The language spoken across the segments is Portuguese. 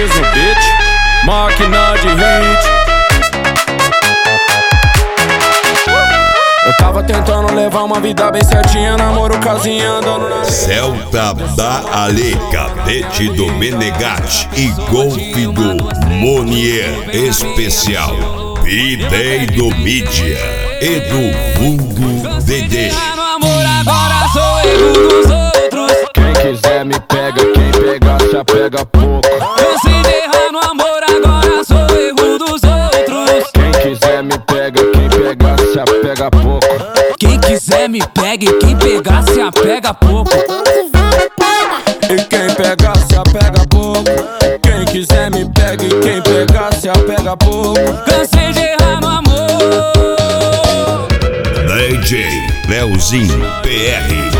no beat, máquina de hit. Eu tava tentando levar uma vida bem certinha, namoro, casinha, andando na... Celta da Ale, cadete do Menegatti e golfe do Monier especial. B-Day do Mídia e do Vulgo Dedê. Agora sou erro dos outros. Quem quiser me pega, quem pegar se apega pouco. Cansei de errar no amor, agora sou erro dos outros. Quem quiser me pega, quem pegar se apega pouco. Quem quiser me pega e quem pegar se apega pouco. E quem pegar se apega pouco. Quem quiser me pega e quem pegar se apega pouco. Cansei de errar no amor. DJ Leozinho PR.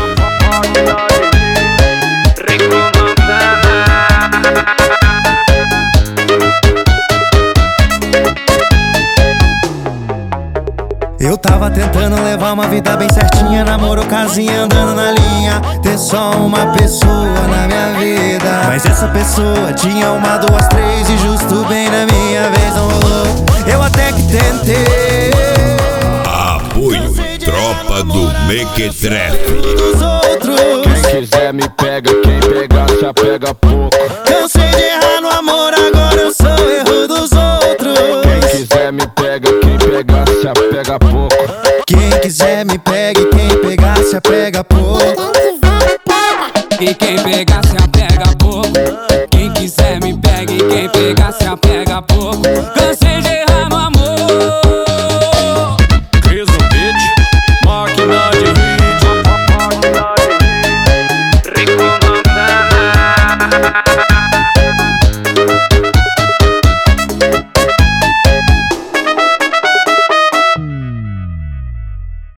Eu tava tentando levar uma vida bem certinha, namoro, casinha, andando na linha. Ter só uma pessoa na minha vida, mas essa pessoa tinha uma, duas, três e justo bem na minha vez não rolou. Eu até que tentei. Apoio Tropa do Mequetrefe. Dos outros. Quem quiser me pega, quem pegar se apega pouco. Cansei de errar no amor, agora eu sou erro dos outros. Quem quiser me pega, quem pegar se apega pouco. Quem quiser me pega e quem pegar se apega pouco. E quem pegar se